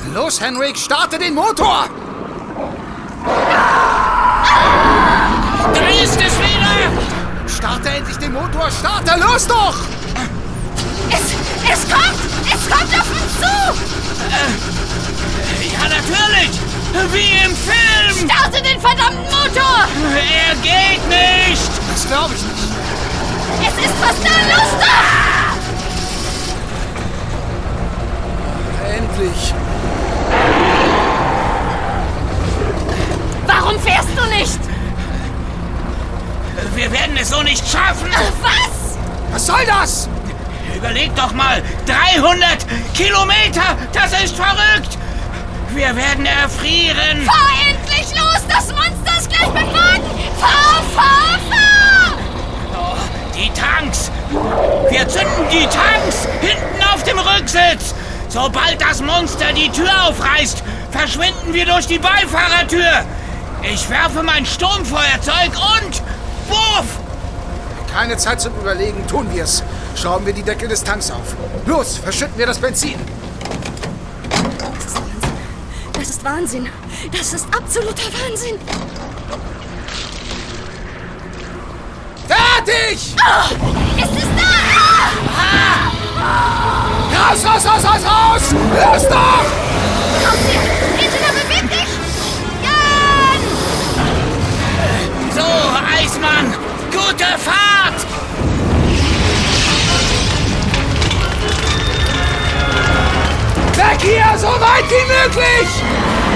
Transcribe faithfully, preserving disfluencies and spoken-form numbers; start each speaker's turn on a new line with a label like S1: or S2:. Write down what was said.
S1: Los, Henrik, starte den Motor!
S2: Da ist es wieder!
S1: Starte endlich den Motor, starte, los doch!
S3: Es, es kommt! Es kommt auf uns zu!
S2: Äh, ja, natürlich! Wie im Film!
S3: Starte den verdammten Motor!
S2: Er geht nicht!
S1: Das glaube ich nicht.
S3: Es ist fast da, los doch!
S1: Endlich.
S3: Warum fährst du nicht?
S2: Wir werden es so nicht schaffen!
S3: Was?
S1: Was soll das?
S2: Überleg doch mal! dreihundert Kilometer! Das ist verrückt! Wir werden erfrieren!
S3: Fahr endlich los! Das Monster ist gleich beim Wagen! Fahr, fahr, fahr!
S2: Oh, die Tanks! Wir zünden die Tanks hinten auf dem Rücksitz! Sobald das Monster die Tür aufreißt, verschwinden wir durch die Beifahrertür! Ich werfe mein Sturmfeuerzeug und... Wuff!
S1: Keine Zeit zum Überlegen, tun wir's. Schrauben wir die Deckel des Tanks auf. Los, verschütten wir das Benzin.
S3: Das ist Wahnsinn. Das ist absoluter Wahnsinn.
S1: Fertig!
S3: Oh, es ist da!
S1: Ah! Raus, raus, raus, raus, raus! Los doch!
S3: Raus hier! Angela, beweg dich! Jan!
S2: So, Eismann! Gute Fahrt!
S1: Weg hier, so weit wie möglich!